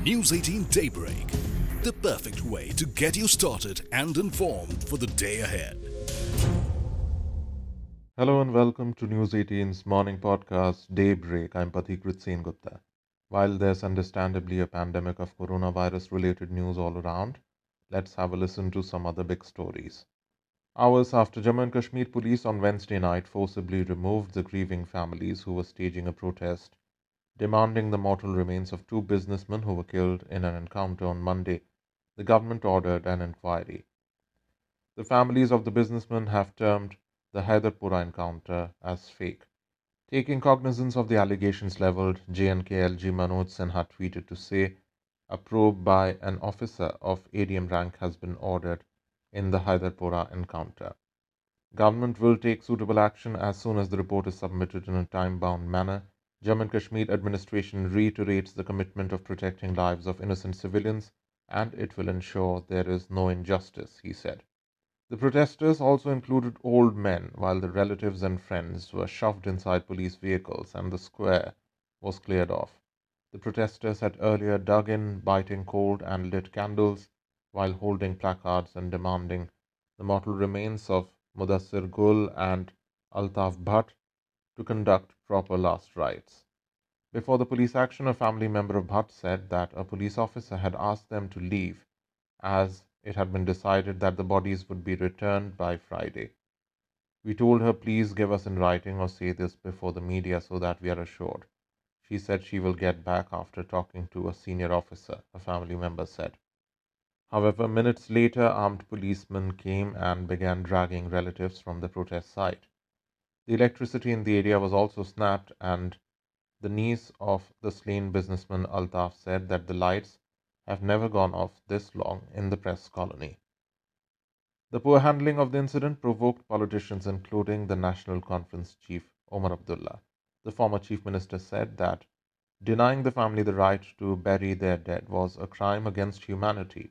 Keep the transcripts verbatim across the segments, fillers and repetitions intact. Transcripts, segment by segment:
News eighteen Daybreak, the perfect way to get you started and informed for the day ahead. Hello and welcome to News eighteen's morning podcast, Daybreak. I'm Pathikrit Sen Gupta. While there's understandably a pandemic of coronavirus related news all around, let's have a listen to some other big stories. Hours after Jammu and Kashmir police on Wednesday night forcibly removed the grieving families who were staging a protest demanding the mortal remains of two businessmen who were killed in an encounter on Monday, the government ordered an inquiry. The families of the businessmen have termed the Haidarpura encounter as fake. Taking cognizance of the allegations leveled, J N K L G Manoj Sinha tweeted to say a probe by an officer of A D M rank has been ordered in the Haidarpura encounter. Government will take suitable action as soon as the report is submitted in a time-bound manner. Jammu and Kashmir administration reiterates the commitment of protecting lives of innocent civilians and it will ensure there is no injustice, he said. The protesters also included old men, while the relatives and friends were shoved inside police vehicles and the square was cleared off. The protesters had earlier dug in, biting cold, and lit candles while holding placards and demanding the mortal remains of Mudassir Gul and Altaf Bhatt to conduct proper last rites. Before the police action, a family member of Bhatt said that a police officer had asked them to leave as it had been decided that the bodies would be returned by Friday. We told her, please give us in writing or say this before the media so that we are assured. She said she will get back after talking to a senior officer, a family member said. However, minutes later, armed policemen came and began dragging relatives from the protest site. The electricity in the area was also snapped, and the niece of the slain businessman Altaf said that the lights have never gone off this long in the press colony. The poor handling of the incident provoked politicians, including the National Conference chief Omar Abdullah. The former chief minister said that denying the family the right to bury their dead was a crime against humanity.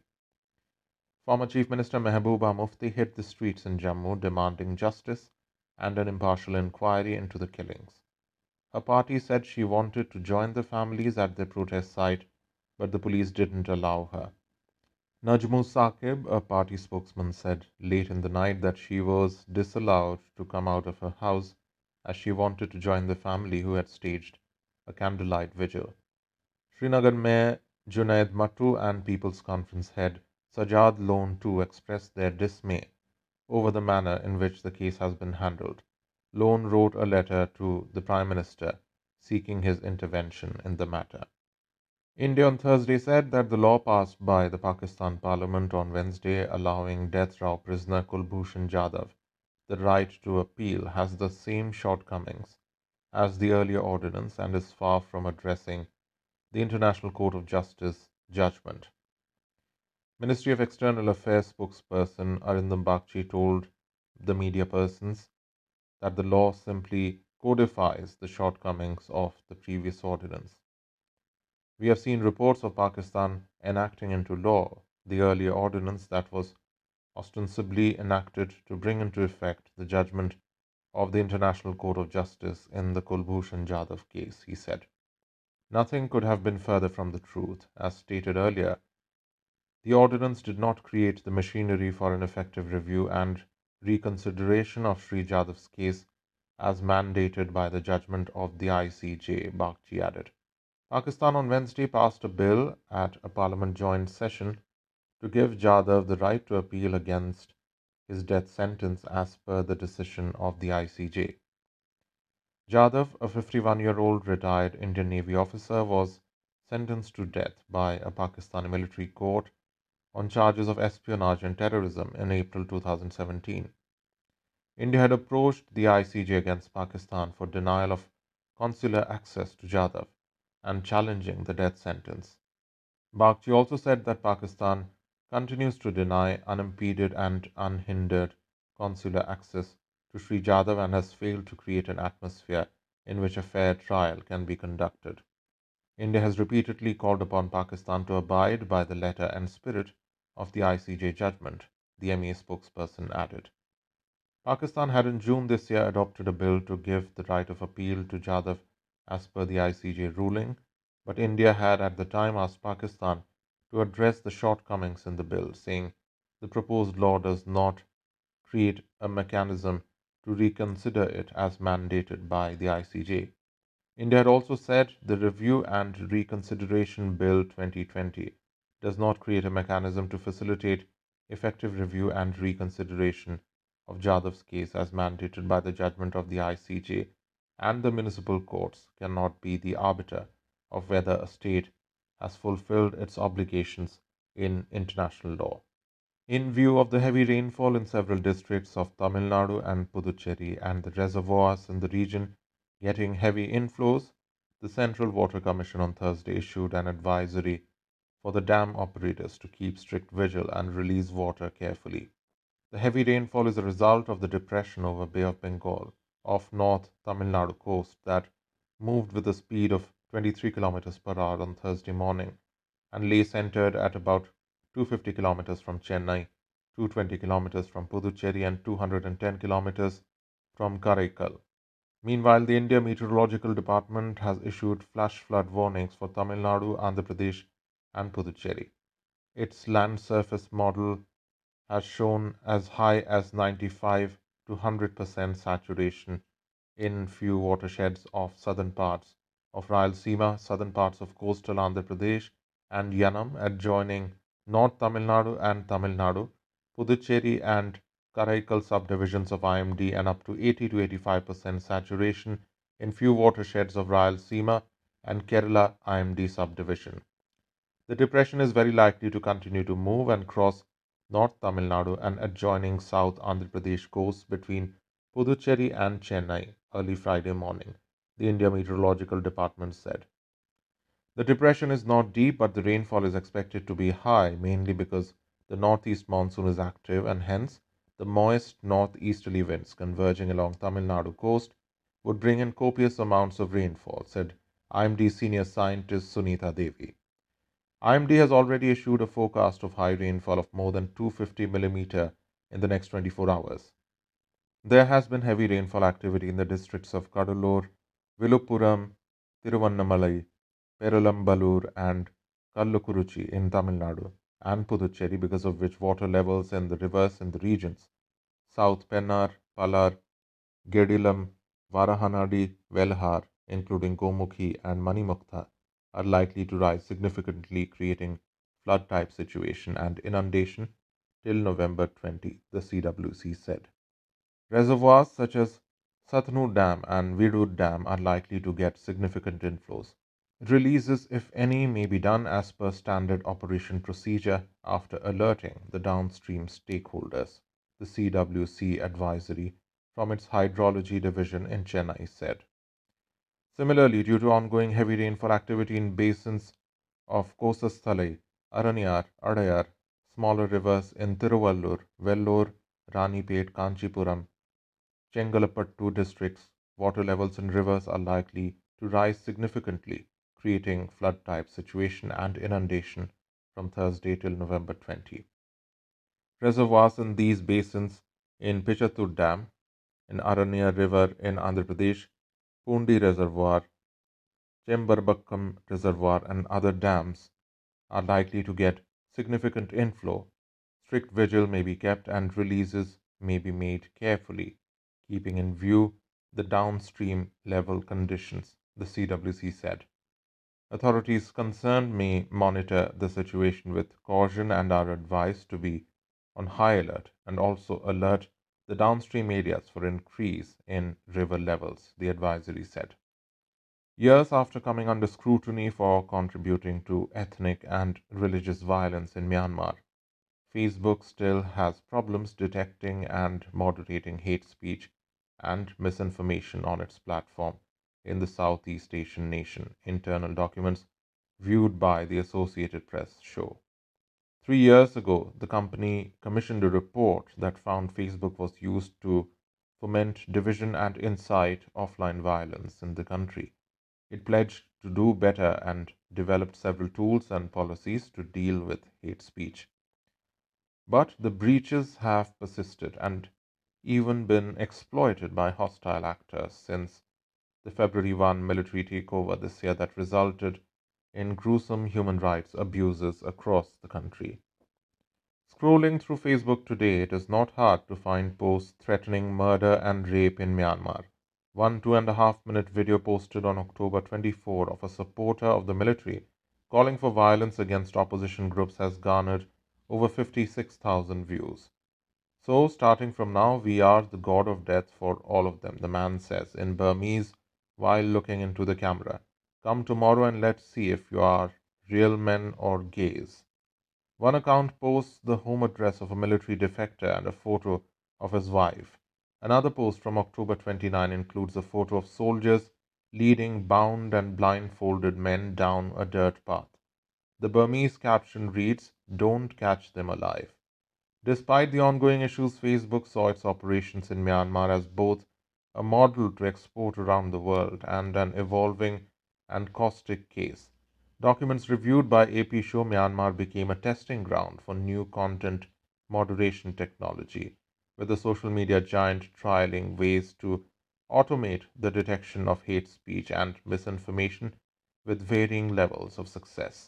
Former Chief Minister Mehbooba Mufti hit the streets in Jammu demanding justice and an impartial inquiry into the killings. Her party said she wanted to join the families at the protest site, but the police didn't allow her. Najmu Saqib, a party spokesman, said late in the night that she was disallowed to come out of her house as she wanted to join the family who had staged a candlelight vigil. Srinagar Mayor Junaid Mattu and People's Conference head Sajad Lone too expressed their dismay over the manner in which the case has been handled. Lone wrote a letter to the Prime Minister seeking his intervention in the matter. India on Thursday said that the law passed by the Pakistan Parliament on Wednesday allowing death row prisoner Kulbhushan Jadhav the right to appeal has the same shortcomings as the earlier ordinance and is far from addressing the International Court of Justice judgment. Ministry of External Affairs spokesperson Arindam Bagchi told the media persons that the law simply codifies the shortcomings of the previous ordinance. We have seen reports of Pakistan enacting into law the earlier ordinance that was ostensibly enacted to bring into effect the judgment of the International Court of Justice in the Kulbhushan Jadhav case, he said. Nothing could have been further from the truth. As stated earlier, the ordinance did not create the machinery for an effective review and reconsideration of Sri Jadhav's case as mandated by the judgment of the I C J, Bagchi added. Pakistan on Wednesday passed a bill at a parliament joint session to give Jadhav the right to appeal against his death sentence as per the decision of the I C J. Jadhav, a fifty-one-year-old retired Indian Navy officer, was sentenced to death by a Pakistani military court on charges of espionage and terrorism in April two thousand seventeen. India had approached the I C J against Pakistan for denial of consular access to Jadhav and challenging the death sentence. Bagchi also said that Pakistan continues to deny unimpeded and unhindered consular access to Sri Jadhav and has failed to create an atmosphere in which a fair trial can be conducted. India has repeatedly called upon Pakistan to abide by the letter and spirit of the I C J judgment, the M E A spokesperson added. Pakistan had in June this year adopted a bill to give the right of appeal to Jadhav as per the I C J ruling, but India had at the time asked Pakistan to address the shortcomings in the bill, saying the proposed law does not create a mechanism to reconsider it as mandated by the I C J. India had also said the Review and Reconsideration Bill twenty twenty does not create a mechanism to facilitate effective review and reconsideration of Jadav's case as mandated by the judgment of the I C J, and the municipal courts cannot be the arbiter of whether a state has fulfilled its obligations in international law. In view of the heavy rainfall in several districts of Tamil Nadu and Puducherry and the reservoirs in the region getting heavy inflows, the Central Water Commission on Thursday issued an advisory for the dam operators to keep strict vigil and release water carefully. The heavy rainfall is a result of the depression over Bay of Bengal off North Tamil Nadu coast that moved with a speed of twenty-three kilometers per hour on Thursday morning and lay centered at about two hundred fifty kilometers from Chennai, two hundred twenty kilometers from Puducherry, and two hundred ten kilometers from Karaikal. Meanwhile, the India Meteorological Department has issued flash flood warnings for Tamil Nadu, Andhra Pradesh, and Puducherry. Its land surface model has shown as high as ninety-five to one hundred percent saturation in few watersheds of southern parts of Rayalaseema, southern parts of coastal Andhra Pradesh, and Yanam adjoining North Tamil Nadu and Tamil Nadu, Puducherry and Karaikal subdivisions of I M D, and up to eighty to eighty-five percent saturation in few watersheds of Rayalaseema and Kerala I M D subdivision. The depression is very likely to continue to move and cross North Tamil Nadu and adjoining South Andhra Pradesh coast between Puducherry and Chennai early Friday morning, the India Meteorological Department said. The depression is not deep, but the rainfall is expected to be high, mainly because the northeast monsoon is active and hence the moist northeasterly winds converging along Tamil Nadu coast would bring in copious amounts of rainfall, said I M D senior scientist Sunita Devi. I M D has already issued a forecast of high rainfall of more than two hundred fifty millimeters in the next twenty-four hours. There has been heavy rainfall activity in the districts of Kadalur, Viluppuram, Tiruvannamalai, Perulambalur, and Kallukuruchi in Tamil Nadu and Puducherry, because of which water levels in the rivers in the regions South Pennar, Palar, Gedilam, Varahanadi, Velhar, including Gomukhi and Manimukta, are likely to rise significantly, creating flood-type situation and inundation till November twentieth, the C W C said. Reservoirs such as Satnu Dam and Vidur Dam are likely to get significant inflows. Releases, if any, may be done as per standard operation procedure after alerting the downstream stakeholders, the C W C advisory from its hydrology division in Chennai said. Similarly, due to ongoing heavy rainfall activity in basins of Kosasthalai, Aranyar, Adayar, smaller rivers in Tiruvallur, Vellore, Ranipet, Kanchipuram, Chengalpattu districts, water levels in rivers are likely to rise significantly, creating flood-type situation and inundation from Thursday till November twentieth. Reservoirs in these basins in Pichatur Dam, in Aranyar River in Andhra Pradesh, Pundi Reservoir, Chembarbakkam Reservoir, and other dams are likely to get significant inflow. Strict vigil may be kept and releases may be made carefully, keeping in view the downstream level conditions, the C W C said. Authorities concerned may monitor the situation with caution and are advised to be on high alert and also alert the downstream areas for increase in river levels, the advisory said. Years after coming under scrutiny for contributing to ethnic and religious violence in Myanmar, Facebook still has problems detecting and moderating hate speech and misinformation on its platform in the Southeast Asian nation, internal documents viewed by the Associated Press show. Three years ago, the company commissioned a report that found Facebook was used to foment division and incite offline violence in the country. It pledged to do better and developed several tools and policies to deal with hate speech. But the breaches have persisted and even been exploited by hostile actors since the February first military takeover this year that resulted in gruesome human rights abuses across the country. Scrolling through Facebook today, it is not hard to find posts threatening murder and rape in Myanmar. One two and a half minute video posted on October twenty-fourth of a supporter of the military calling for violence against opposition groups has garnered over fifty-six thousand views. So, starting from now, we are the god of death for all of them, the man says in Burmese while looking into the camera. Come tomorrow and let's see if you are real men or gays. One account posts the home address of a military defector and a photo of his wife. Another post from October twenty-ninth includes a photo of soldiers leading bound and blindfolded men down a dirt path. The Burmese caption reads, "Don't catch them alive." Despite the ongoing issues, Facebook saw its operations in Myanmar as both a model to export around the world and an evolving and caustic case. Documents reviewed by A P show Myanmar became a testing ground for new content moderation technology, with the social media giant trialing ways to automate the detection of hate speech and misinformation with varying levels of success.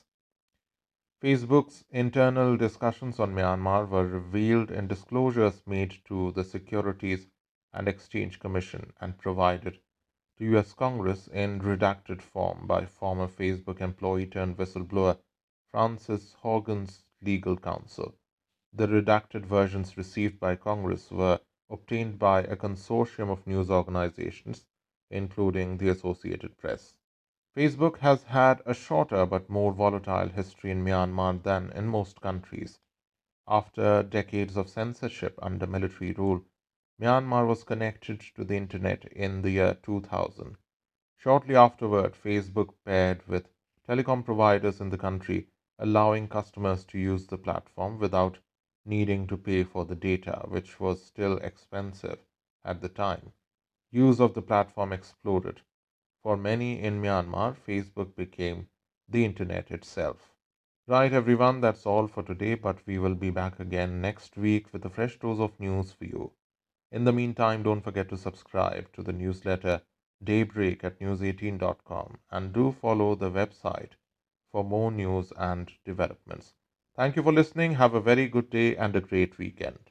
Facebook's internal discussions on Myanmar were revealed in disclosures made to the Securities and Exchange Commission and provided to U S Congress in redacted form by former Facebook employee turned whistleblower Frances Haugen's legal counsel. The redacted versions received by Congress were obtained by a consortium of news organizations, including the Associated Press. Facebook has had a shorter but more volatile history in Myanmar than in most countries. After decades of censorship under military rule, Myanmar was connected to the internet in the year two thousand. Shortly afterward, Facebook paired with telecom providers in the country, allowing customers to use the platform without needing to pay for the data, which was still expensive at the time. Use of the platform exploded. For many in Myanmar, Facebook became the internet itself. Right, everyone, that's all for today, but we will be back again next week with a fresh dose of news for you. In the meantime, don't forget to subscribe to the newsletter Daybreak at news eighteen dot com and do follow the website for more news and developments. Thank you for listening. Have a very good day and a great weekend.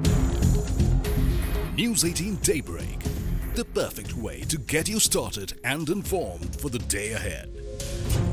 News eighteen Daybreak, the perfect way to get you started and informed for the day ahead.